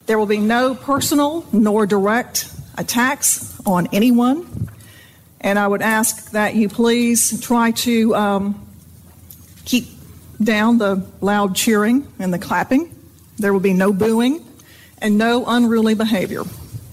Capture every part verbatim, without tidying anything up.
There will be no personal nor direct attacks on anyone. And I would ask that you please try to um, keep down the loud cheering and the clapping. There will be no booing and no unruly behavior.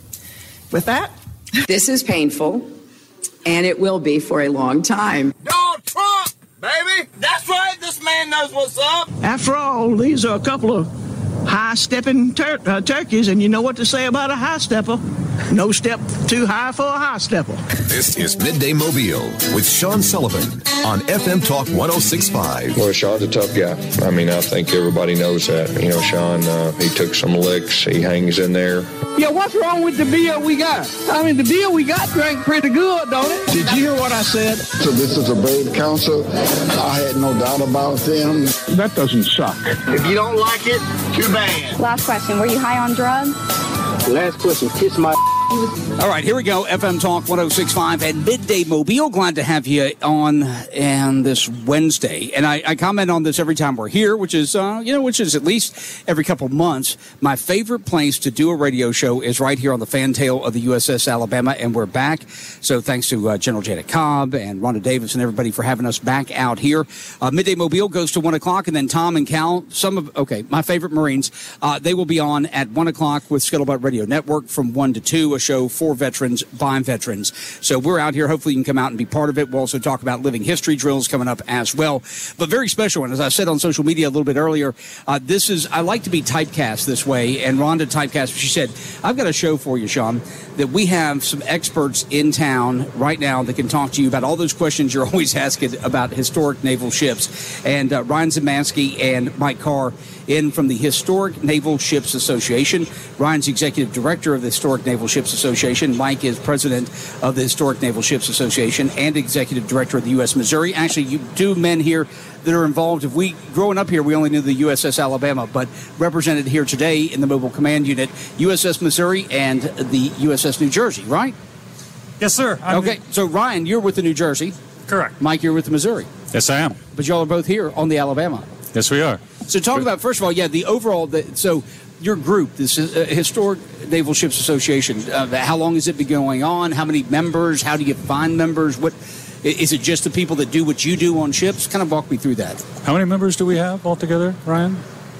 With that, this is painful, and it will be for a long time. Donald Trump, baby! That's right, this man knows what's up! After all, these are a couple of high-stepping tur- uh, turkeys, and you know what to say about a high-stepper. No step too high for a high-stepper. This is Midday Mobile with Sean Sullivan on F M Talk one oh six point five. Well, Sean's a tough guy. I mean, I think everybody knows that. You know, Sean, uh, he took some licks. He hangs in there. Yeah, what's wrong with the beer we got? I mean, the beer we got drank pretty good, don't it? Did you hear what I said? So this is a brave council. I had no doubt about them. That doesn't suck. If you don't like it, too bad. Last question. Were you high on drugs? Last question. Kiss my... All right, here we go. F M Talk one oh six point five and Midday Mobile. Glad to have you on and this Wednesday. And I, I comment on this every time we're here, which is, uh, you know, which is at least every couple months. My favorite place to do a radio show is right here on the fantail of the U S S Alabama, and we're back. So thanks to uh, General Janet Cobb and Rhonda Davis and everybody for having us back out here. Uh, Midday Mobile goes to one o'clock, and then Tom and Cal, some of, okay, my favorite Marines, uh, they will be on at one o'clock with Scuttlebutt Radio Network from one to two, a show for veterans, by veterans. So we're out here. Hopefully you can come out and be part of it. We'll also talk about living history drills coming up as well. But very special one. As I said on social media a little bit earlier, uh, this is, I like to be typecast this way, and Rhonda typecast. She said, I've got a show for you, Sean, that we have some experts in town right now that can talk to you about all those questions you're always asking about historic naval ships. And uh, Ryan Zemansky and Mike Carr in from the Historic Naval Ships Association. Ryan's executive director of the Historic Naval Ships Association. Mike is president of the Historic Naval Ships Association and executive director of the U S Missouri. Actually, you two men here that are involved. If we, growing up here, we only knew the U S S Alabama, but represented here today in the Mobile Command Unit, U S S Missouri and the U S S New Jersey, right? Yes, sir. I'm okay, so Ryan, you're with the New Jersey. Correct. Mike, you're with the Missouri. Yes, I am. But y'all are both here on the Alabama. Yes, we are. So talk about, first of all, yeah, the overall, the, so your group, this is, uh, Historic Naval Ships Association, uh, how long has it been going on? How many members? How do you find members? What is it, just the people that do what you do on ships? Kind of walk me through that. How many members do we have altogether, Ryan?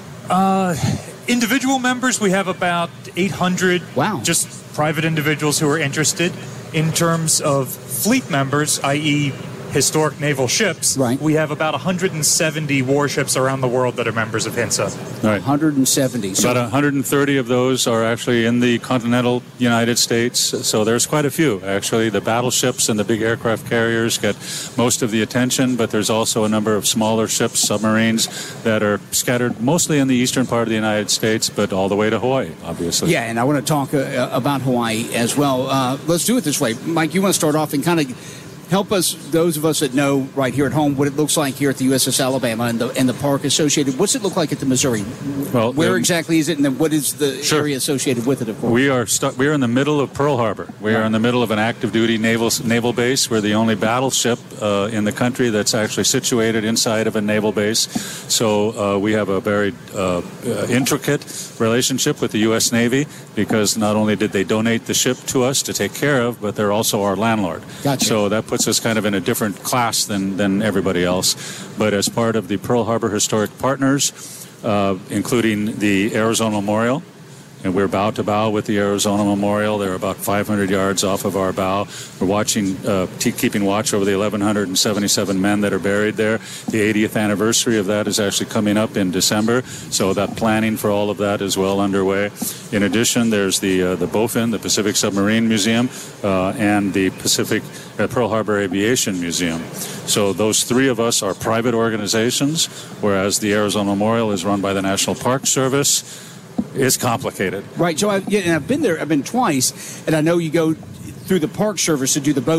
Uh, individual members, we have about eight hundred. Wow. Just private individuals who are interested. In terms of fleet members, that is historic naval ships, right. We have about one hundred seventy warships around the world that are members of HINSA. Right. one hundred seventy. About one hundred thirty of those are actually in the continental United States, so there's quite a few, actually. The battleships and the big aircraft carriers get most of the attention, but there's also a number of smaller ships, submarines, that are scattered mostly in the eastern part of the United States, but all the way to Hawaii, obviously. Yeah, and I want to talk uh, about Hawaii as well. Uh, let's do it this way. Mike, you want to start off and kind of help us, those of us that know right here at home, what it looks like here at the U S S Alabama and the, and the park associated. What's it look like at the Missouri? Well, Where um, exactly is it, and then what is the sure. area associated with it, of course? We are stu- we are in the middle of Pearl Harbor. We right. are in the middle of an active duty naval naval base. We're the only battleship uh, in the country that's actually situated inside of a naval base. So uh, we have a very uh, uh, intricate relationship with the U S Navy, because not only did they donate the ship to us to take care of, but they're also our landlord. Gotcha. So that puts us kind of in a different class than, than everybody else. But as part of the Pearl Harbor Historic Partners, uh, including the Arizona Memorial, and we're bow to bow with the Arizona Memorial. They're about five hundred yards off of our bow. We're watching, uh, t- keeping watch over the eleven seventy-seven men that are buried there. The eightieth anniversary of that is actually coming up in December, so that planning for all of that is well underway. In addition, there's the uh, the BOFIN, the Pacific Submarine Museum, uh, and the Pacific uh, Pearl Harbor Aviation Museum. So those three of us are private organizations, whereas the Arizona Memorial is run by the National Park Service. It's complicated. Right. So, I, yeah, and I've been there. I've been twice, and I know you go through the Park Service to do the boat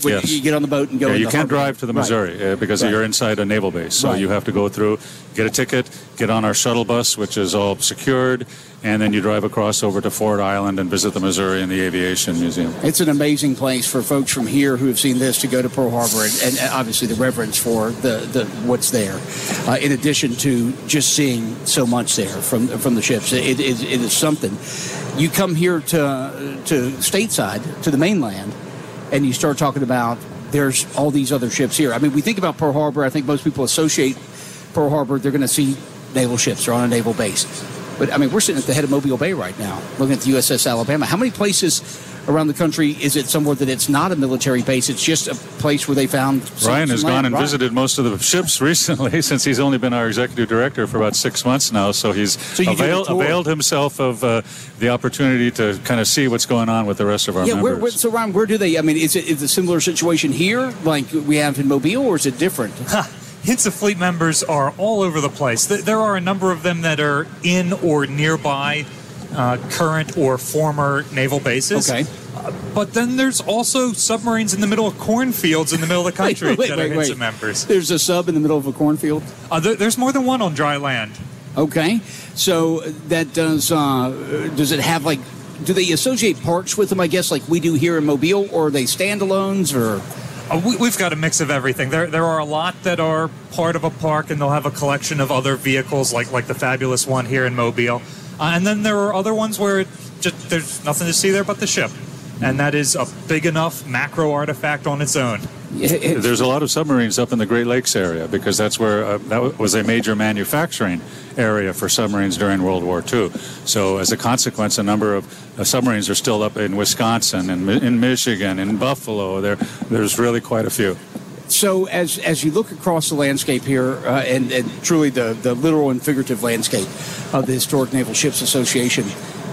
When Yes. you get on the boat and go. Yeah, into you can't harbor. drive to the Right. Missouri uh, because Right. you're inside a naval base. So Right. you have to go through, get a ticket, get on our shuttle bus, which is all secured, and then you drive across over to Ford Island and visit the Missouri and the Aviation Museum. It's an amazing place for folks from here who have seen this to go to Pearl Harbor, and, and obviously the reverence for the, the what's there. Uh, in addition to just seeing so much there from from the ships, it, it, it is something. You come here to to stateside, to the mainland, and you start talking about there's all these other ships here. I mean, we think about Pearl Harbor. I think most people associate Pearl Harbor. They're going to see naval ships. They're on a naval base. But, I mean, we're sitting at the head of Mobile Bay right now, looking at the U S S Alabama. How many places around the country is it somewhere that it's not a military base? It's just a place where they found some, Ryan has some gone land. and Ryan. visited most of the ships recently, since he's only been our executive director for about six months now. So he's you did a availed, tour? availed himself of uh, the opportunity to kind of see what's going on with the rest of our Yeah, members. where, where, so, Ryan, where do they, I mean, is it is it a similar situation here like we have in Mobile, or is it different? Hints of Fleet members are all over the place. Th- There are a number of them that are in or nearby uh, current or former naval bases. Okay. Uh, but then there's also submarines in the middle of cornfields in the middle of the country Wait, wait, that wait, are Hints wait. of members. There's a sub in the middle of a cornfield? Uh, there, there's more than one on dry land. Okay. So that does, uh, does it have like, do they associate parks with them, I guess, like we do here in Mobile, or are they standalones, or? Uh, we, we've got a mix of everything. There, there are a lot that are part of a park, and they'll have a collection of other vehicles, like like the fabulous one here in Mobile. Uh, and then there are other ones where it just there's nothing to see there but the ship, and that is a big enough macro artifact on its own. There's a lot of submarines up in the Great Lakes area because that's where uh, that was a major manufacturing area for submarines during World War Two. So as a consequence, a number of uh, submarines are still up in Wisconsin and in, in Michigan, in Buffalo. There, there's really quite a few. So as as you look across the landscape here, uh, and, and truly the, the literal and figurative landscape of the Historic Naval Ships Association,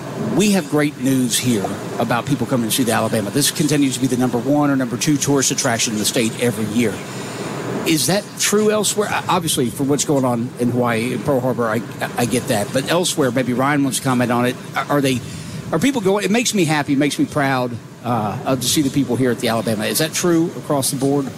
we have great news here about people coming to see the Alabama. This continues to be the number one or number two tourist attraction in the state every year. Is that true elsewhere? Obviously, for what's going on in Hawaii and Pearl Harbor, I, I get that. But elsewhere, maybe Ryan wants to comment on it. Are they, are people going? It makes me happy, makes me proud uh, to see the people here at the Alabama. Is that true across the board?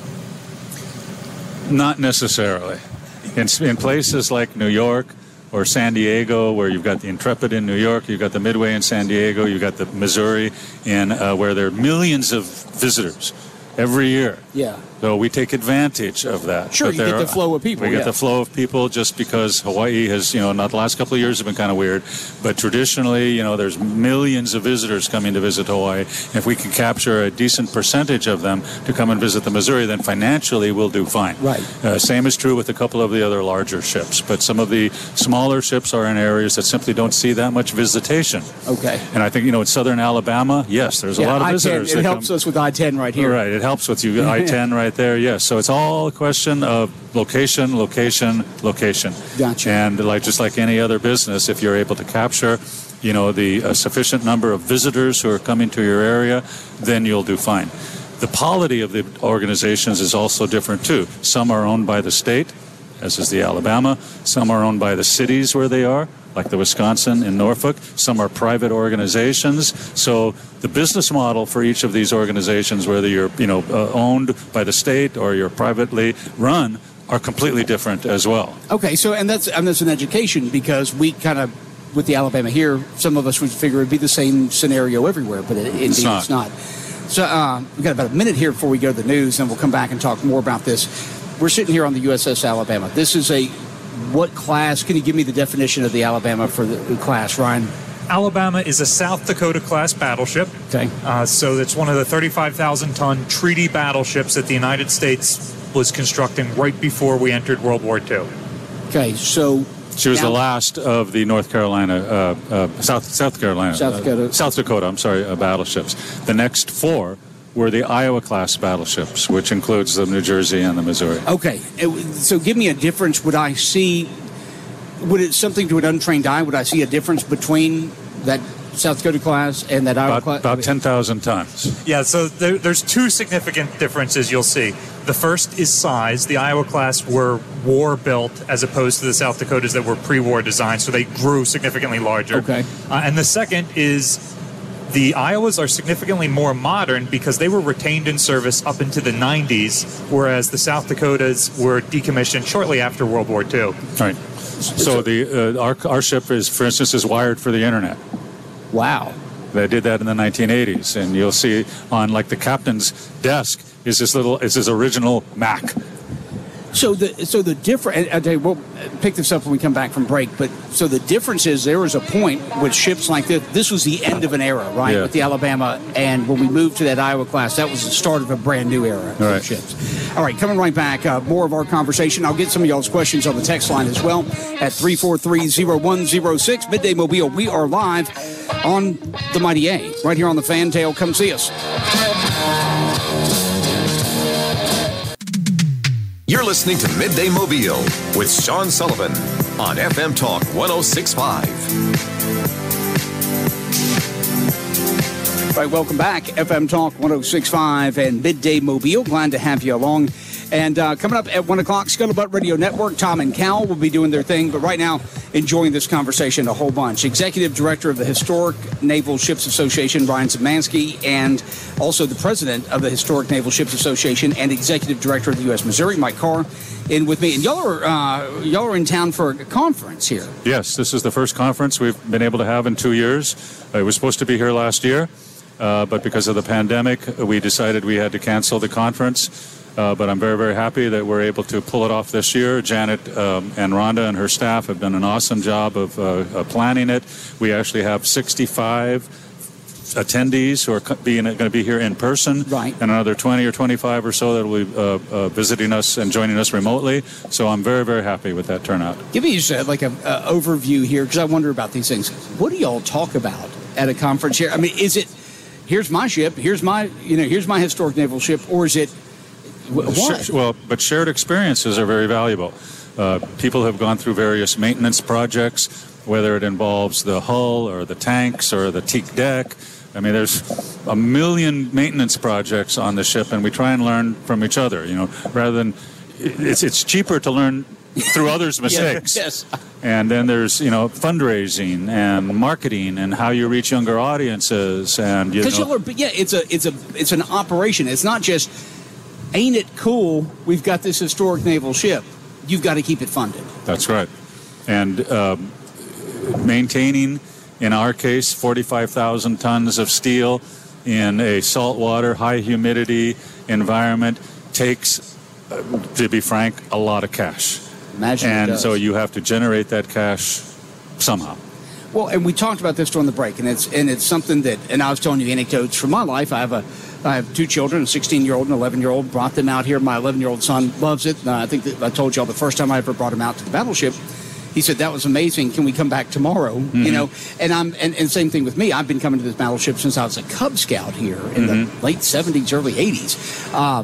Not necessarily. In, in places like New York or San Diego, where you've got the Intrepid in New York, you've got the Midway in San Diego, you've got the Missouri, in uh, where there are millions of visitors every year. Yeah. So we take advantage of that. Sure, But you get there the are- flow of people, We get yeah. the flow of people just because Hawaii has, you know, not the last couple of years have been kind of weird, but traditionally, you know, there's millions of visitors coming to visit Hawaii. If we can capture a decent percentage of them to come and visit the Missouri, then financially we'll do fine. Right. Uh, same is true with a couple of the other larger ships, but some of the smaller ships are in areas that simply don't see that much visitation. Okay. And I think, you know, in southern Alabama, yes, there's a Yeah, lot of I ten, visitors. it that helps come. us with I ten right here. Right, it helps with you. I ten right there, yes. So it's all a question of location, location, location. Gotcha. And like just like any other business, if you're able to capture, you know, the uh, sufficient number of visitors who are coming to your area, then you'll do fine. The polity of the organizations is also different too. Some are owned by the state, as is the Alabama. Some are owned by the cities where they are, like the Wisconsin in Norfolk. Some are private organizations. So the business model for each of these organizations, whether you're, you know, uh, owned by the state or you're privately run, are completely different as well. Okay, so and that's and that's an education because we kind of with the Alabama here, some of us would figure it'd be the same scenario everywhere, but it, indeed It's not. it's not. So uh, we've got about a minute here before we go to the news, and we'll come back and talk more about this. We're sitting here on the U S S Alabama. This is a what class? Can you give me the definition of the Alabama for the, the class, Ryan? Alabama is a South Dakota class battleship. Okay. Uh, so it's one of the thirty-five thousand ton treaty battleships that the United States was constructing right before we entered World War Two. Okay, so She was now- the last of the North Carolina, uh, uh, South South Carolina, South Dakota. uh, South Dakota. I'm sorry, uh, battleships. The next four were the Iowa class battleships, which includes the New Jersey and the Missouri. Okay, it- so give me a difference. Would I see? Would it something to an untrained eye? Would I see a difference between that South Dakota class and that Iowa About, class? about ten thousand tons. Yeah, so there, there's two significant differences you'll see. The first is size. The Iowa class were war built as opposed to the South Dakotas that were pre-war designed, so they grew significantly larger. Okay. Uh, and the second is the Iowas are significantly more modern because they were retained in service up into the nineties, whereas the South Dakotas were decommissioned shortly after World War Two. Right. So the uh, our, our ship is, for instance, is wired for the internet. Wow. They did that in the nineteen eighties, and you'll see on like the captain's desk is this little is his original Mac. So the so the different. I'll tell you, we'll pick this up when we come back from break. But so the difference is there was a point with ships like this. This was the end of an era, right? Yeah. With the Alabama, and when we moved to that Iowa class, that was the start of a brand new era All of right. ships. All right, coming right back. Uh, more of our conversation. I'll get some of y'all's questions on the text line as well at three four three zero one zero six. Midday Mobile. We are live on the Mighty A right here on the Fantail. Come see us. You're listening to Midday Mobile with Sean Sullivan on F M Talk one oh six point five. All right, welcome back. F M Talk one oh six point five and Midday Mobile. Glad to have you along. And uh, coming up at one o'clock, Scuttlebutt Radio Network, Tom and Cal will be doing their thing. But right now, enjoying this conversation a whole bunch. Executive Director of the Historic Naval Ships Association, Ryan Zemansky, and also the President of the Historic Naval Ships Association and Executive Director of the U S Missouri, Mike Carr, in with me. And y'all are, uh, y'all are in town for a conference here. Yes, this is the first conference we've been able to have in two years. I was supposed to be here last year, uh, but because of the pandemic, we decided we had to cancel the conference. Uh, but I'm very, very happy that we're able to pull it off this year. Janet um, and Rhonda and her staff have done an awesome job of uh, uh, planning it. We actually have sixty-five attendees who are co- being going to be here in person, right, and another twenty or twenty-five or so that will be uh, uh, visiting us and joining us remotely. So I'm very, very happy with that turnout. Give me just uh, like an overview here, because I wonder about these things. What do y'all talk about at a conference here? I mean, is it, here's my ship, here's my, you know, here's my historic naval ship, or is it, what? Well, but shared experiences are very valuable. Uh, people have gone through various maintenance projects, whether it involves the hull or the tanks or the teak deck. I mean, there's a million maintenance projects on the ship, and we try and learn from each other. You know, rather than it's it's cheaper to learn through others' mistakes. Yes. And then there's, you know, fundraising and marketing and how you reach younger audiences, and you know, y'all are, yeah, it's a it's a it's an operation. It's not just, ain't it cool, we've got this historic naval ship. You've got to keep it funded. That's right. And um, maintaining, in our case, forty-five thousand tons of steel in a saltwater, high humidity environment takes, uh, to be frank, a lot of cash. Imagine it And does. so you have to generate that cash somehow. Well, and we talked about this during the break, and it's and it's something that, and I was telling you anecdotes from my life. I have a, I have two children, a sixteen-year-old and an eleven-year-old. Brought them out here. My eleven-year-old son loves it. Uh, I think that I told y'all the first time I ever brought him out to the battleship, he said that was amazing. Can we come back tomorrow? Mm-hmm. You know, and I'm and, and same thing with me. I've been coming to this battleship since I was a Cub Scout here in Mm-hmm. the late seventies, early eighties. Um,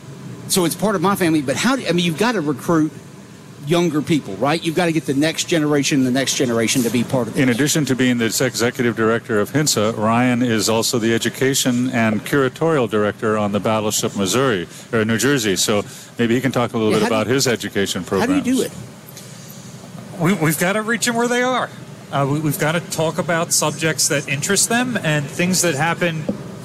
so it's part of my family. But how? Do, I mean, you've got to recruit younger people, right? You've got to get the next generation, the next generation to be part of it. In addition to being the executive director of HINSA, Ryan is also the education and curatorial director on the Battleship Missouri, or New Jersey. So maybe he can talk a little Yeah, bit how do about you- his education How programs. do you do it? We, we've got to reach them where they are. Uh, we, we've got to talk about subjects that interest them and things that happened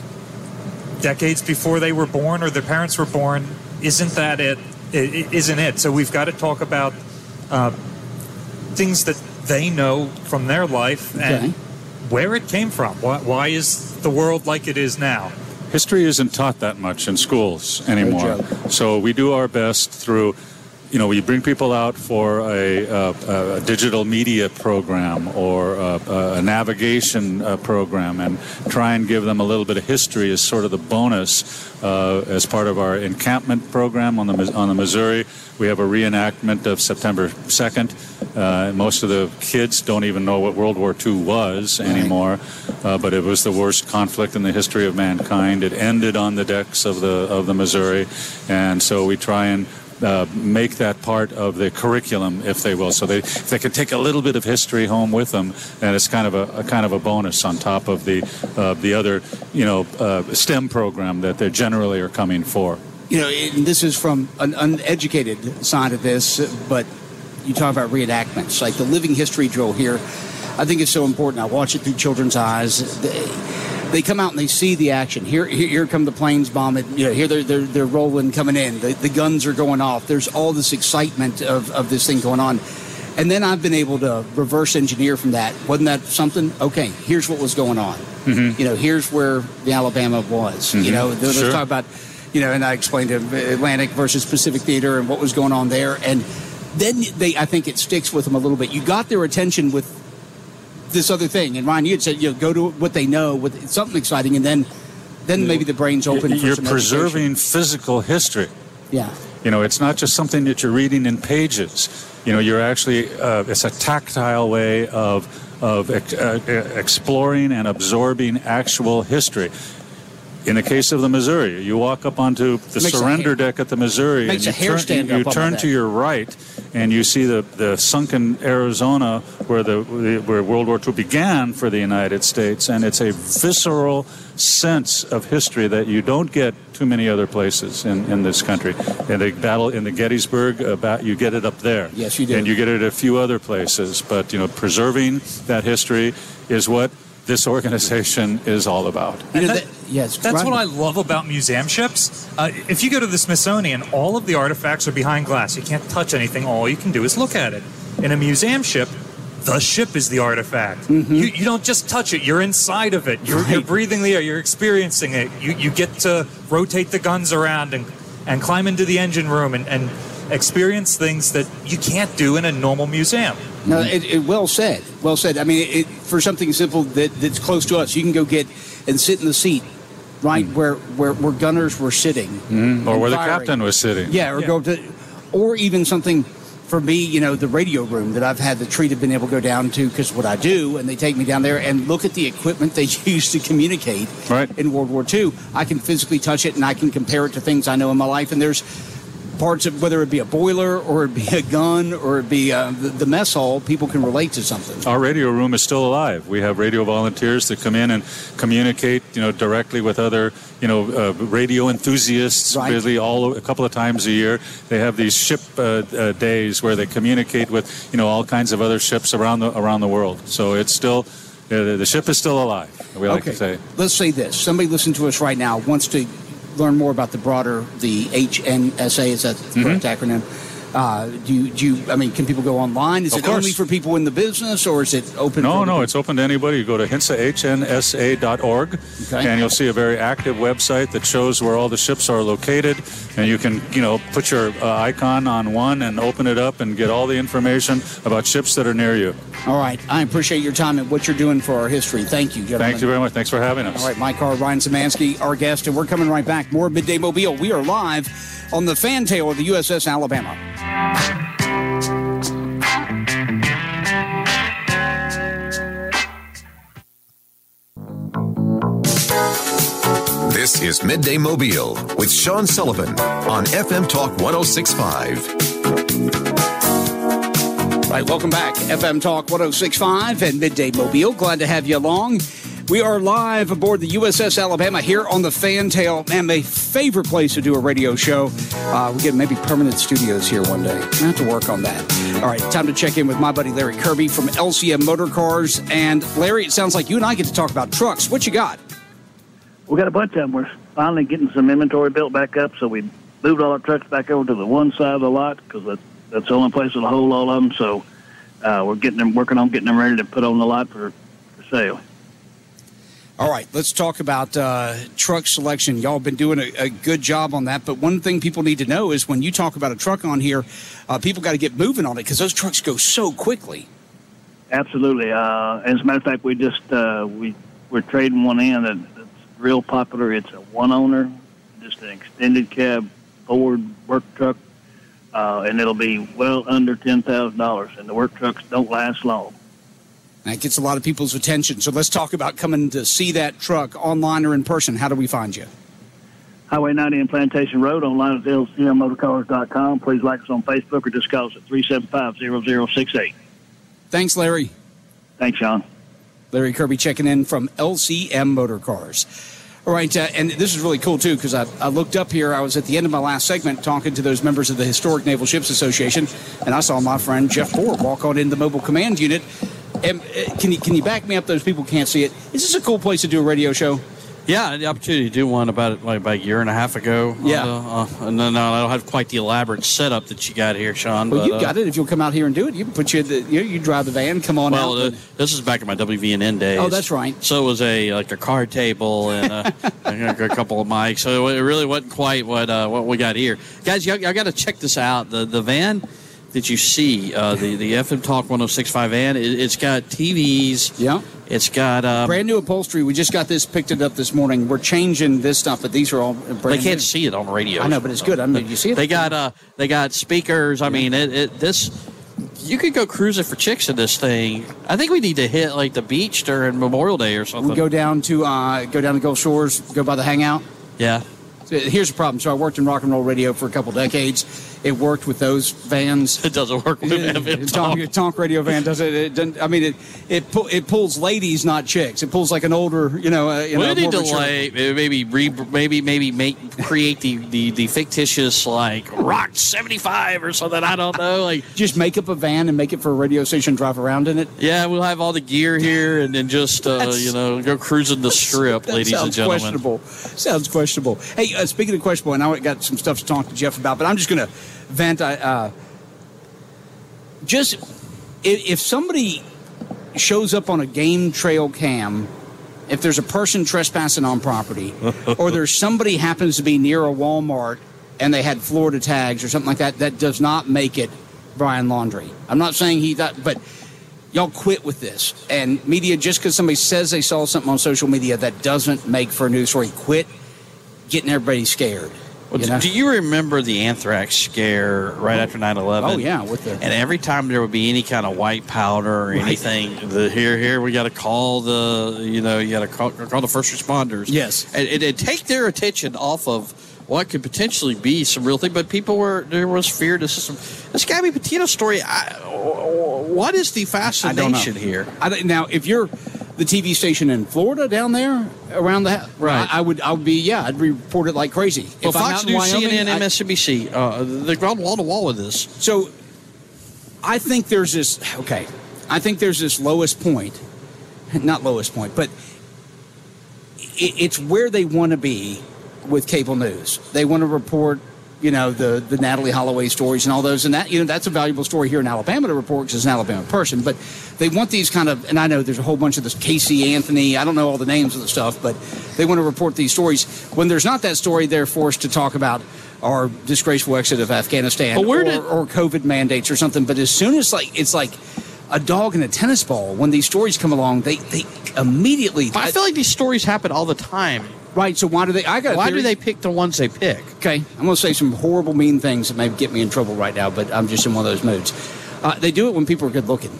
decades before they were born or their parents were born. Isn't that it? It, it isn't it? So we've got to talk about uh, things that they know from their life and Okay. where it came from. Why, why is the world like it is now? History isn't taught that much in schools anymore. joke. So we do our best through, you know, we bring people out for a, uh, a digital media program or a, a navigation uh, program and try and give them a little bit of history as sort of the bonus uh, as part of our encampment program on the on the Missouri. We have a reenactment of September second. Uh, most of the kids don't even know what World War Two was anymore, uh, but it was the worst conflict in the history of mankind. It ended on the decks of the of the Missouri, and so we try and Uh, make that part of the curriculum, if they will, so they if they can take a little bit of history home with them, and it's kind of a, a kind of a bonus on top of the uh, the other, you know, uh, STEM program that they generally are coming for. You know, and this is from an uneducated side of this, but you talk about reenactments, like the living history drill here. I think it's so important. I watch it through children's eyes. they come out and they see the action. Here, here, here come the planes bombing. You know, here they're they're, they're rolling, coming in. The, the guns are going off. There's all this excitement of, of this thing going on. And then I've been able to reverse engineer from that. Wasn't that something? Okay, here's what was going on. Mm-hmm. You know, here's where the Alabama was. Mm-hmm. You know, let's sure. talk about, you know, and I explained to Atlantic versus Pacific Theater and what was going on there. And then they, I think it sticks with them a little bit. You got their attention with this other thing. And Ryan, you had said, you know, go to what they know with something exciting, and then then maybe the brain's open you're, for you're some preserving education. Physical history. Yeah. You know, it's not just something that you're reading in pages. You know, you're actually, uh, it's a tactile way of of ex- uh, exploring and absorbing actual history. In the case of the Missouri, you walk up onto the Makes surrender deck at the Missouri, Makes and a you hair turn, stand you, you up on turn that. to your right, and you see the, the sunken Arizona where the where World War Two began for the United States, and it's a visceral sense of history that you don't get too many other places in, in this country. In the battle in the Gettysburg, about you get it up there. Yes, you do. And you get it at a few other places. But you know, preserving that history is what this organization is all about. You know, that, that, yes, that's right. what I love about museum ships. Uh, if you go to the Smithsonian, all of the artifacts are behind glass. You can't touch anything. All you can do is look at it. In a museum ship, the ship is the artifact. Mm-hmm. You, you don't just touch it. You're inside of it. You're, right. you're breathing the air. You're experiencing it. You, you get to rotate the guns around and, and climb into the engine room and, and experience things that you can't do in a normal museum. No, it, it well said. Well said. I mean, it, for something simple that, that's close to us, you can go get and sit in the seat, right, mm. where, where where gunners were sitting, mm. or where firing. The captain was sitting. Yeah, or yeah. go to, or even something. For me, you know, the radio room that I've had the treat of being able to go down to because what I do, and they take me down there and look at the equipment they used to communicate right. in World War Two. I can physically touch it and I can compare it to things I know in my life, and there's parts of whether it be a boiler or it be a gun or it be uh, the, the mess hall, people can relate to something. Our radio room is still alive. We have radio volunteers that come in and communicate, you know, directly with other, you know, uh, radio enthusiasts. Right. Really, all a couple of times a year, they have these ship uh, uh, days where they communicate with, you know, all kinds of other ships around the around the world. So it's still. Uh, the ship is still alive. We like okay. to say. Let's say this: somebody listening to us right now wants to learn more about the broader, the H N S A, is that the mm-hmm. correct acronym? Uh, do you, do you, I mean, can people go online? Is of it course. only for people in the business, or is it open? No, for no, it's open to anybody. You go to H N S A dot org, okay. and you'll see a very active website that shows where all the ships are located, and you can, you know, put your uh, icon on one and open it up and get all the information about ships that are near you. All right. I appreciate your time and what you're doing for our history. Thank you, gentlemen. Thank you very much. Thanks for having us. All right, Mike Carr, Ryan Szymanski, our guest, and we're coming right back. More Midday Mobile. We are live on the fantail of the U S S Alabama. This is Midday Mobile with Sean Sullivan on F M Talk one oh six point five. Right, welcome back. F M Talk one oh six point five and Midday Mobile. Glad to have you along. We are live aboard the U S S Alabama here on the Fantail. Man, my favorite place to do a radio show. Uh, we get maybe permanent studios here one day. I have to work on that. All right, time to check in with my buddy Larry Kirby from L C M Motor Cars. And Larry, it sounds like you and I get to talk about trucks. What you got? We got a bunch of them. We're finally getting some inventory built back up, so we moved all our trucks back over to the one side of the lot because that's, that's the only place that'll hold all of them. So uh, we're getting them, working on getting them ready to put on the lot for, for sale. All right, let's talk about uh, truck selection. Y'all have been doing a, a good job on that, but one thing people need to know is when you talk about a truck on here, uh, people got to get moving on it because those trucks go so quickly. Absolutely. Uh, as a matter of fact, we just uh, we we're trading one in that, that's real popular. It's a one owner, just an extended cab Ford work truck, uh, and it'll be well under ten thousand dollars. And the work trucks don't last long. That gets a lot of people's attention. So let's talk about coming to see that truck online or in person. How do we find you? Highway ninety and Plantation Road, online at L C M motor cars dot com. Please like us on Facebook or just call us at three seven five, zero zero six eight. Thanks, Larry. Thanks, Sean. Larry Kirby checking in from L C M Motor Cars. All right, uh, and this is really cool, too, because I, I looked up here. I was at the end of my last segment talking to those members of the Historic Naval Ships Association, and I saw my friend Jeff Ford walk on in the Mobile Command Unit. And, uh, can you can you back me up? Those people can't see it. Is this a cool place to do a radio show? Yeah, the opportunity to do one about like about a year and a half ago. Yeah, uh, uh, and then uh, I don't have quite the elaborate setup that you got here, Sean. Well, but, you uh, got it. If you'll come out here and do it, you can put you. The, you, you drive the van. Come on well, out. Uh, this is back in my W V N N days. Oh, that's right. So it was a like a card table and uh, a, a couple of mics. So it really wasn't quite what uh, what we got here, guys. Y'all, y'all got to check this out. The the van that you see, uh, the the F M Talk one oh six point five van, it, it's got T Vs. Yeah. It's got uh, brand new upholstery. We just got this, picked it up this morning. We're changing this stuff, but these are all brand They can't new. see it on the radio. I know, but it's good. I mean, did you see it? They got uh, they got speakers. I mean, it, it this you could go cruising for chicks in this thing. I think we need to hit like the beach during Memorial Day or something. We go down to uh, go down to Gulf Shores, go by the Hangout. Yeah. So here's the problem. So I worked in rock and roll radio for a couple decades. It worked with those vans. It doesn't work with F M Talk. Tonk, Tonk radio van does it. It doesn't, I mean, it it, pull, it pulls ladies, not chicks. It pulls like an older, you know. Uh, you we know, need more to mature- like maybe re, maybe maybe make create the, the, the fictitious like Rock seventy-five or something. I don't know. Like just make up a van and make it for a radio station. Drive around in it. Yeah, we'll have all the gear here and then just uh, you know go cruising the strip, That ladies and sounds gentlemen. questionable. Sounds questionable. Hey, uh, speaking of questionable, and I got some stuff to talk to Jeff about, but I'm just going to vent. I, uh, just if, if somebody shows up on a game trail cam, if there's a person trespassing on property, or there's somebody happens to be near a Walmart and they had Florida tags or something like that, that does not make it Brian Laundrie. I'm not saying he thought, but y'all quit with this. And media, just because somebody says they saw something on social media, that doesn't make for a news story. Quit getting everybody scared. Well, You know? do you remember the anthrax scare right after nine eleven? Oh, yeah. With the, And every time there would be any kind of white powder or Right. anything, the here, here, we got to call the, you know, you got to call, call the first responders. Yes. And it would take their attention off of what could potentially be some real thing, but people were, there was fear. This is some, this Gabby Petito story. I, what is the I don't know. fascination here? I, don't- now, if you're the T V station in Florida down there around the Right. I, I would I would be yeah I'd report it like crazy. Well, If I'm Fox out in News, Wyoming, C N N, I- M S N B C, uh, they've gone wall to wall with this. So I think there's this okay. I think there's this lowest point, not lowest point, but it, it's where they want to be with cable news. They want to report, you know, the the Natalie Holloway stories and all those, and that you know that's a valuable story here in Alabama to report because it's an Alabama person. But they want these kind of, and I know there's a whole bunch of this Casey Anthony. I don't know all the names of the stuff, but they want to report these stories. When there's not that story, they're forced to talk about our disgraceful exit of Afghanistan But where or, did- or COVID mandates or something. But as soon as like it's like a dog in a tennis ball, when these stories come along, they they immediately. I feel like these stories happen all the time. Right, so why do they? I got. a Why theory. do they pick the ones they pick? Okay, I'm going to say some horrible, mean things that may get me in trouble right now, but I'm just in one of those moods. Uh, they do it when people are good looking.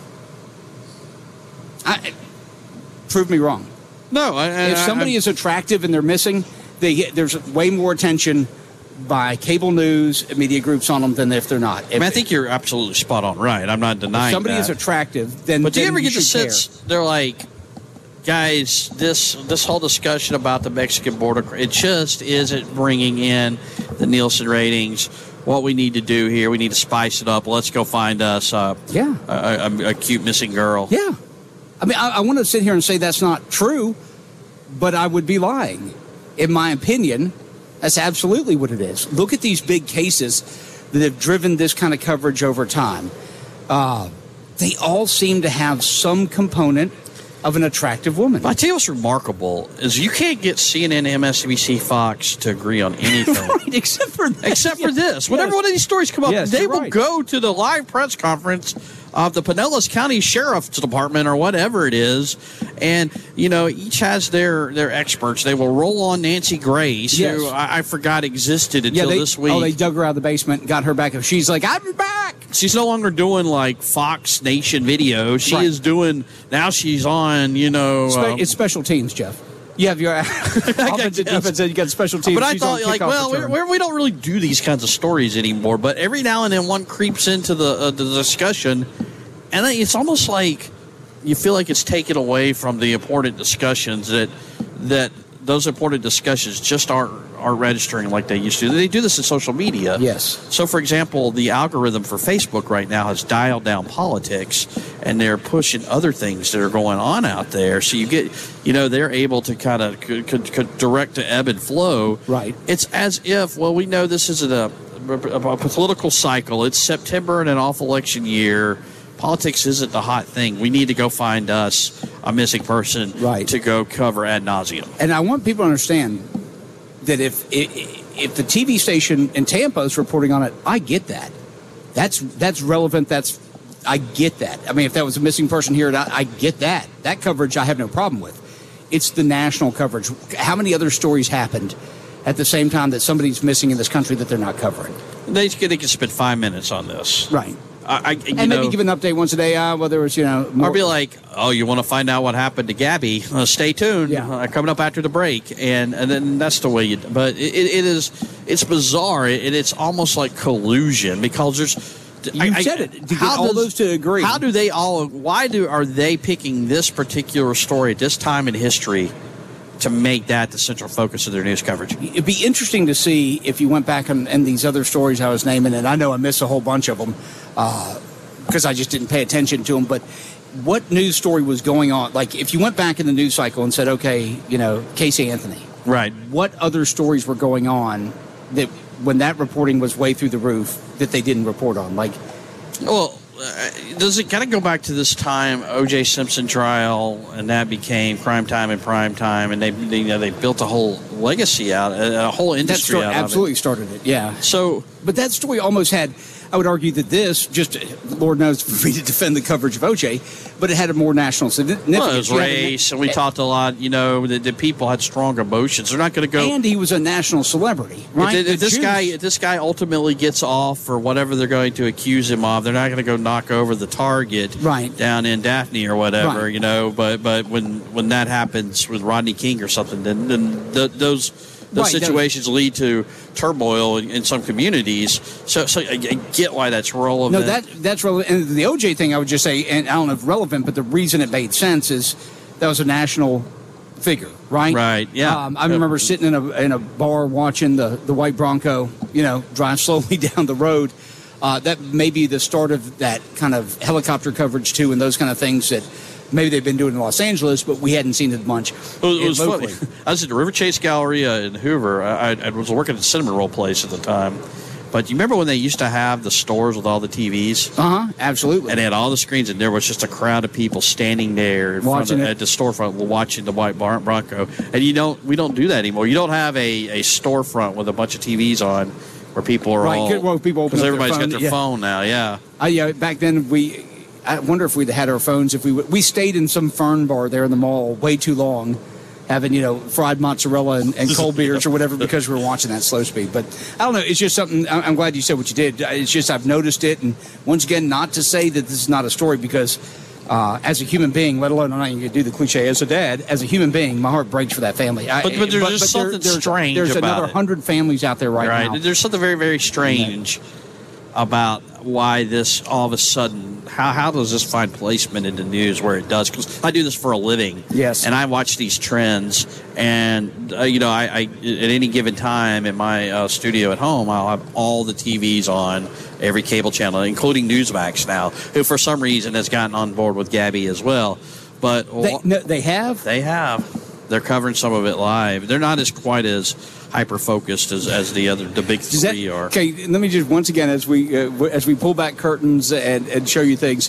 I, prove me wrong. No, I, If somebody is attractive and they're missing, they get, there's way more attention by cable news and media groups on them than if they're not. I, mean, I think you're absolutely spot on right. I'm not denying If somebody that. is attractive, then But do you then ever get the should sense care. they're like, guys, this this whole discussion about the Mexican border, it just isn't bringing in the Nielsen ratings. What we need to do here, we need to spice it up. Let's go find us uh, Yeah. a, a, a cute missing girl. Yeah. I mean, I, I want to sit here and say that's not true, but I would be lying. In my opinion, that's absolutely what it is. Look at these big cases that have driven this kind of coverage over time. Uh, they all seem to have some component of an attractive woman. I tell you what's remarkable is you can't get C N N, M S N B C, Fox to agree on anything. Right, except for that. Except for this. Whenever Yes. one of these stories come up, Yes, they you're will right. go to the live press conference of the Pinellas County Sheriff's Department or whatever it is, and, you know, each has their, their experts. They will roll on Nancy Grace, Yes. who I, I forgot existed until yeah, they, this week. Oh, they dug her out of the basement and got her back. She's like, I'm back. She's no longer doing, like, Fox Nation video. She Right. is doing, now she's on, you know. Spe- um, it's special teams, Jeff. You have your offense and defense, and you got special teams. But I She's thought, on like, kickoff well, return. we're, we're, we don't really do these kinds of stories anymore. But every now and then one creeps into the, uh, the discussion, and then it's almost like you feel like it's taken away from the important discussions that that those important discussions just aren't aren't registering like they used to. They do this in social media. Yes. So, for example, the algorithm for Facebook right now has dialed down politics, and they're pushing other things that are going on out there. So you get, you know, they're able to kind of could, could, could direct to ebb and flow. Right. It's as if, well, we know this isn't a, a, a political cycle. It's September and an off election year. Politics isn't the hot thing. We need to go find us a missing person right. to go cover ad nauseum. And I want people to understand that if if the T V station in Tampa is reporting on it, I get that. That's that's relevant. That's I get that. I mean, if that was a missing person here, I, I get that. That coverage I have no problem with. It's the national coverage. How many other stories happened at the same time that somebody's missing in this country that they're not covering? They, they can spend five minutes on this. Right. I, I, and know, maybe give an update once a day. Uh, well, there was, you know, more. Or be like, oh, you want to find out what happened to Gabby? Uh, stay tuned. Yeah. Uh, coming up after the break, and and then that's the way you. But it, it is it's bizarre, and it's almost like collusion because there's. You I, said I, it. To get how all does, those to agree. How do they all? Why do are they picking this particular story at this time in history to make that the central focus of their news coverage? It'd be interesting to see if you went back and, and these other stories I was naming, and I know I missed a whole bunch of them. Uh, because I just didn't pay attention to them, but what news story was going on? Like, if you went back in the news cycle and said, okay, you know, Casey Anthony. Right. What other stories were going on that when that reporting was way through the roof that they didn't report on? Like, well, uh, does it kind of go back to this time, O J Simpson trial, and that became crime time and prime time, and they, they you know, they built a whole legacy out, a, a whole industry that out absolutely of it. started it, yeah. So, but that story almost had, I would argue that this, just Lord knows for me to defend the coverage of O J, but it had a more national significance. Well, it was race, and we talked a lot, you know, that the people had strong emotions. They're not going to go. And he was a national celebrity, right? If, if this guy, if this guy ultimately gets off for whatever they're going to accuse him of, they're not going to go knock over the target right. down in Daphne or whatever, right. you know. But but when when that happens with Rodney King or something, then then the, those. Those right, situations lead to turmoil in, in some communities. So, so I, I get why that's relevant. No, that that's relevant. And the O J thing, I would just say, and I don't know if relevant, but the reason it made sense is that was a national figure, right? Right. Yeah. Um, I remember sitting in a in a bar watching the the white Bronco, you know, drive slowly down the road. Uh, that may be the start of that kind of helicopter coverage too, and those kind of things that. Maybe they've been doing in Los Angeles, but we hadn't seen it much. Well, it was locally. funny. I was at the River Chase Galleria in Hoover. I, I was working at the Cinnamon Roll place at the time. But you remember when they used to have the stores with all the T Vs? Uh-huh, absolutely. And they had all the screens, and there was just a crowd of people standing there in watching front of, it. at the storefront watching the white Bronco. And you don't, we don't do that anymore. You don't have a, a storefront with a bunch of T Vs on where people are right, all... Good, well, people open because up everybody's their phone, got their yeah. phone now, yeah. Uh, yeah, back then we... I wonder if we'd had our phones if we would, we stayed in some Fern bar there in the mall way too long, having, you know, fried mozzarella and, and cold beers or whatever because we were watching that slow speed. But I don't know. It's just something. I'm glad you said what you did. It's just I've noticed it, and once again, not to say that this is not a story because uh, as a human being, let alone I'm not going to do the cliche as a dad, as a human being, my heart breaks for that family. I, But, but there's but, just but there- something there's, strange There's about another it. hundred families out there right, right. now. There's something very, very strange about why this all of a sudden, how, how does this find placement in the news where it does? Because I do this for a living. Yes. And I watch these trends, and, uh, you know, I, I at any given time in my uh, studio at home, I'll have all the T Vs on, every cable channel, including Newsmax now, who for some reason has gotten on board with Gabby as well. But They, no, they have? They have. They're covering some of it live. They're not as quite as hyper focused as, as the other the big Does that- three are. Okay, let me just once again as we uh, w- as we pull back curtains and, and show you things.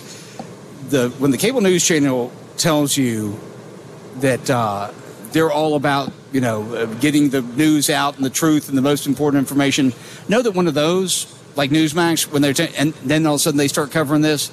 The when the cable news channel tells you that uh, they're all about you know uh, getting the news out and the truth and the most important information, know that one of those like Newsmax when they're t- and then all of a sudden they start covering this.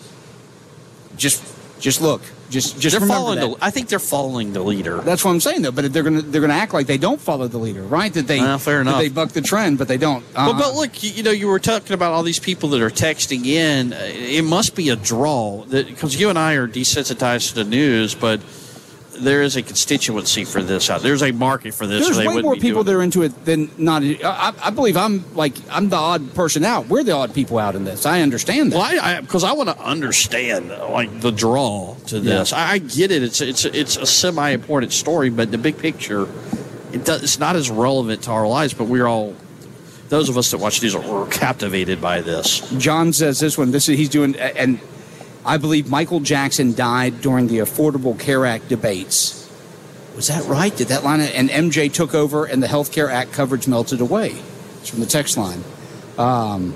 Just just look. Just, just they're remember following that. the, I think they're following the leader. That's what I'm saying, though. But they're going to they're going to act like they don't follow the leader, right? That they Well, fair that enough. they buck the trend, but they don't. Uh, But, but look, you, you know, you were talking about all these people that are texting in. Uh, It must be a draw because you and I are desensitized to the news, but there is a constituency for this out. There's a market for this. There's or they way wouldn't more be people doing that are into it than not. I, I believe I'm like I'm the odd person out. We're the odd people out in this. I understand that. Well, I because I, I want to understand like the draw to this. Yeah. I, I get it. It's it's it's a semi important story, but the big picture, it does, it's not as relevant to our lives, but we're all, those of us that watch news are captivated by this. John says this one, this is, he's doing, and I believe Michael Jackson died during the Affordable Care Act debates. Was that right? Did that line? And M J took over and the Health Care Act coverage melted away. It's from the text line. Um,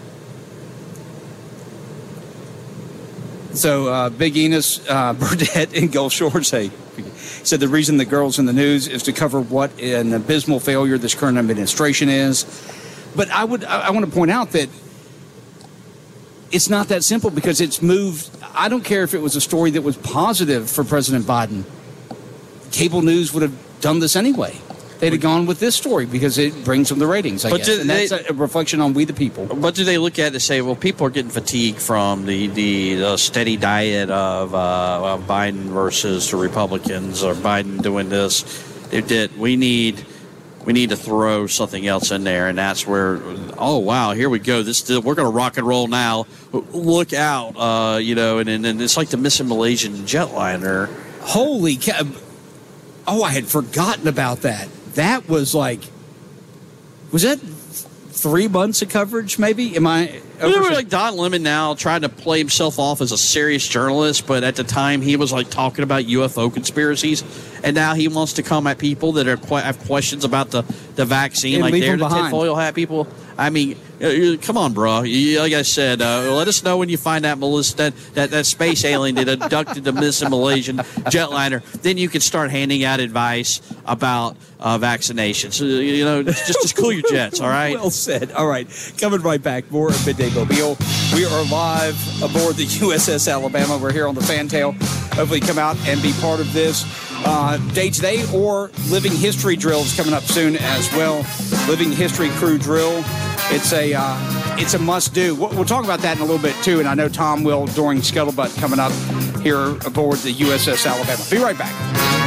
so uh, Big Enos, uh, Burdette, and Gulf Shores say, said the reason the girl's in the news is to cover what an abysmal failure this current administration is. But I would, I, I want to point out that it's not that simple because it's moved. I don't care if it was a story that was positive for President Biden. Cable news would have done this anyway. They'd have gone with this story because it brings them the ratings, I but guess. And that's they, a reflection on we the people. But do they look at it and say, well, people are getting fatigued from the, the, the steady diet of, uh, of Biden versus the Republicans, or Biden doing this? They did. We need we need to throw something else in there, and that's where, oh, wow, here we go. This We're going to rock and roll now. Look out, uh, you know, and, and, and it's like the missing Malaysian jetliner. Holy cow. Oh, I had forgotten about that. That was like, was that three months of coverage, maybe? Am I? Remember, like Don Lemon now trying to play himself off as a serious journalist, but at the time he was like talking about U F O conspiracies, and now he wants to come at people that are have questions about the, the vaccine, and like they're the behind. tinfoil hat people. I mean, come on, bro. Like I said, uh, let us know when you find that, Melissa, that, that, that space alien that abducted the missing Malaysian jetliner. Then you can start handing out advice about uh, vaccinations. You know, just, just cool your jets, all right? Well said. All right. Coming right back. More of Midday Mobile. We are live aboard the U S S Alabama. We're here on the Fantail. Hopefully come out and be part of this uh, day today, or Living History drills coming up soon as well. Living History crew drill. It's a uh, it's a must-do. We'll, we'll talk about that in a little bit, too, and I know Tom will during Scuttlebutt coming up here aboard the U S S Alabama. Be right back.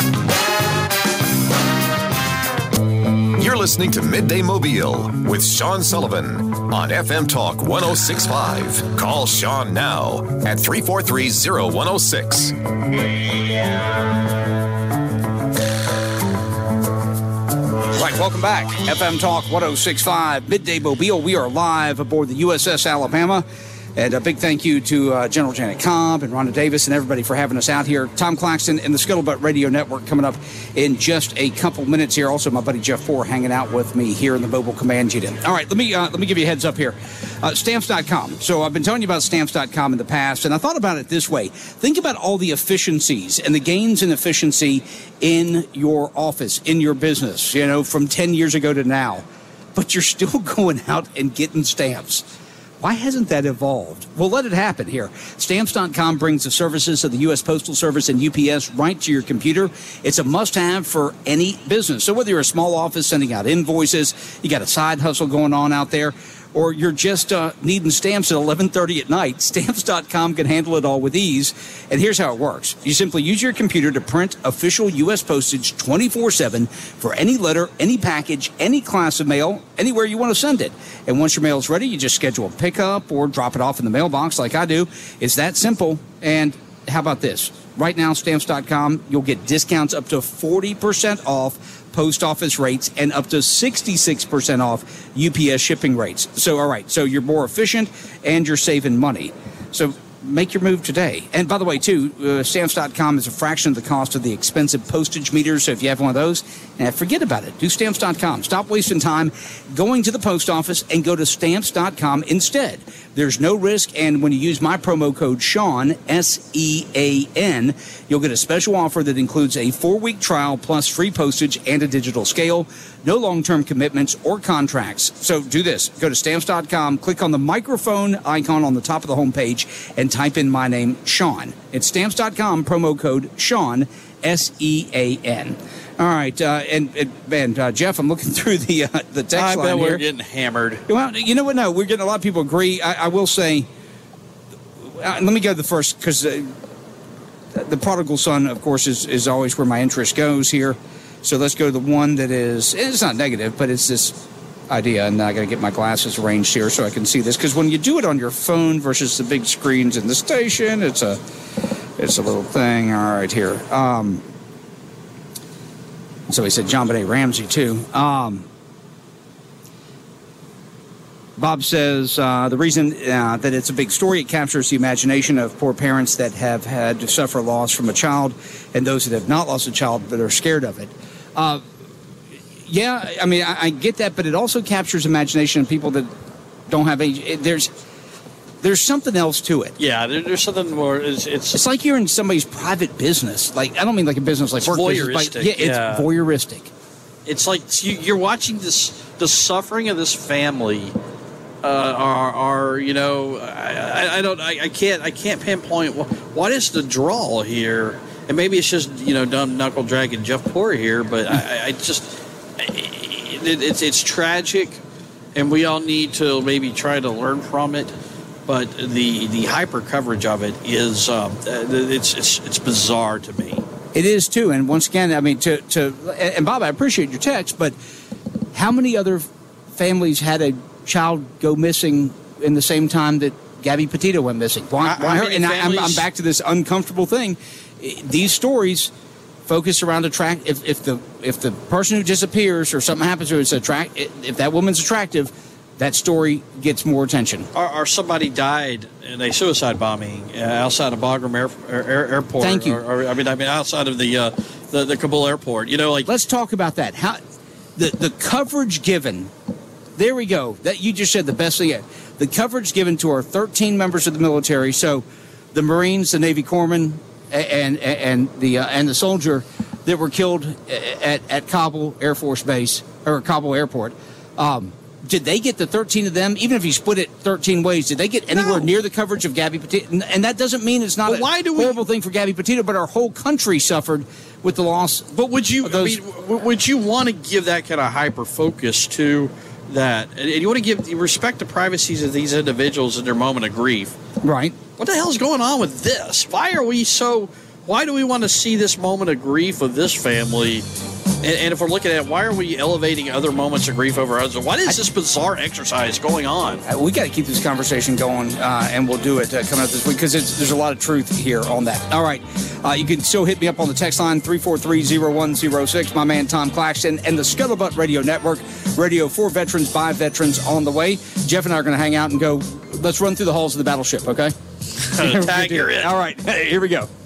You're listening to Midday Mobile with Sean Sullivan on F M Talk one oh six point five. Call Sean now at three four three, oh one oh six. Right, welcome back. F M Talk one oh six point five, Midday Mobile. We are live aboard the U S S Alabama. And a big thank you to uh, General Janet Cobb and Rhonda Davis and everybody for having us out here. Tom Claxton and the Scuttlebutt Radio Network coming up in just a couple minutes here. Also, my buddy Jeff Four hanging out with me here in the mobile command unit. All right, let me uh, let me give you a heads up here. Uh, Stamps dot com. So I've been telling you about Stamps dot com in the past, and I thought about it this way. Think about all the efficiencies and the gains in efficiency in your office, in your business, you know, from ten years ago to now. But you're still going out and getting stamps. Why hasn't that evolved? Well, let it happen here. Stamps dot com brings the services of the U S Postal Service and U P S right to your computer. It's a must-have for any business. So whether you're a small office sending out invoices, you got a side hustle going on out there, or you're just uh, needing stamps at eleven thirty at night, Stamps dot com can handle it all with ease. And here's how it works. You simply use your computer to print official U S postage twenty-four seven for any letter, any package, any class of mail, anywhere you want to send it. And once your mail is ready, you just schedule a pickup or drop it off in the mailbox like I do. It's that simple. And how about this? Right now, Stamps dot com, you'll get discounts up to forty percent off post office rates and up to sixty-six percent off U P S shipping rates. So, all right, so you're more efficient and you're saving money. So make your move today. And by the way, too, uh, Stamps dot com is a fraction of the cost of the expensive postage meters. So if you have one of those, eh, forget about it. Do Stamps dot com. Stop wasting time going to the post office and go to Stamps dot com instead. There's no risk, and when you use my promo code Sean, S E A N, you'll get a special offer that includes a four-week trial plus free postage and a digital scale. No long-term commitments or contracts. So do this. Go to Stamps dot com, click on the microphone icon on the top of the homepage, and type in my name, Sean. It's Stamps dot com, promo code Sean, S E A N. All right, uh, and, and, and uh, Jeff, I'm looking through the uh, the text I line bet here. we're getting hammered. Well, you know what? No, we're getting a lot of people agree. I, I will say, uh, let me go to the first, because uh, the prodigal son, of course, is, is always where my interest goes here. So let's go to the one that is, it's not negative, but it's this idea, and I got to get my glasses arranged here so I can see this, because when you do it on your phone versus the big screens in the station, it's a, it's a little thing. All right, here. Um, So he said John Benet Ramsey, too. Um, Bob says uh, the reason uh, that it's a big story, it captures the imagination of poor parents that have had to suffer loss from a child and those that have not lost a child but are scared of it. Uh, yeah, I mean, I, I get that, but it also captures imagination of people that don't have age. It, there's there's something else to it. Yeah, there, there's something more. It's, it's it's like you're in somebody's private business. Like, I don't mean like a business like it's work voyeuristic. business. But yeah, it's yeah. voyeuristic. It's like you, you're watching this the suffering of this family. Uh, are, are you know? I, I, I don't. I, I can't. I can't pinpoint what, what is the draw here. And maybe it's just you know dumb knuckle dragging Jeff Poor here, but I, I just it, it's it's tragic, and we all need to maybe try to learn from it. But the the hyper coverage of it is um, it's it's it's bizarre to me. It is too, and once again, I mean, to to and Bob, I appreciate your text, but how many other families had a child go missing in the same time that Gabby Petito went missing? Why, why her? And I, I'm, I'm back to this uncomfortable thing. These stories focus around attract. If, if the if the person who disappears or something happens to her is attract, if that woman's attractive, that story gets more attention. Or, or somebody died in a suicide bombing uh, outside of Bagram Air, Air, Airport. Thank you. Or, or, I mean, I mean, outside of the, uh, the the Kabul airport. You know, like let's talk about that. How the the coverage given. There we go. That you just said the best thing yet. The coverage given to our thirteen members of the military. So, the Marines, the Navy corpsmen, and and, and the uh, and the soldier that were killed at, at Kabul Air Force Base or Kabul Airport. Um, did they get the thirteen of them? Even if you split it thirteen ways, did they get anywhere no. near the coverage of Gabby Petito? And that doesn't mean it's not but a why do horrible we... thing for Gabby Petito, but our whole country suffered with the loss. But would you? Those... I mean, would you want to give that kind of hyper focus to? That and you want to give you respect the privacies of these individuals in their moment of grief, right? What the hell's going on with this? Why are we so? Why do we want to see this moment of grief of this family? And, and if we're looking at why are we elevating other moments of grief over others? What is this bizarre exercise going on? Uh, we got to keep this conversation going, uh, and we'll do it uh, coming up this week because there's a lot of truth here on that. All right. Uh, you can still hit me up on the text line, three four three, zero one zero six. My man Tom Claxton and the Scuttlebutt Radio Network. Radio for veterans, by veterans on the way. Jeff and I are going to hang out and go, let's run through the halls of the battleship, okay? Tag, you're in. All right. Here we go.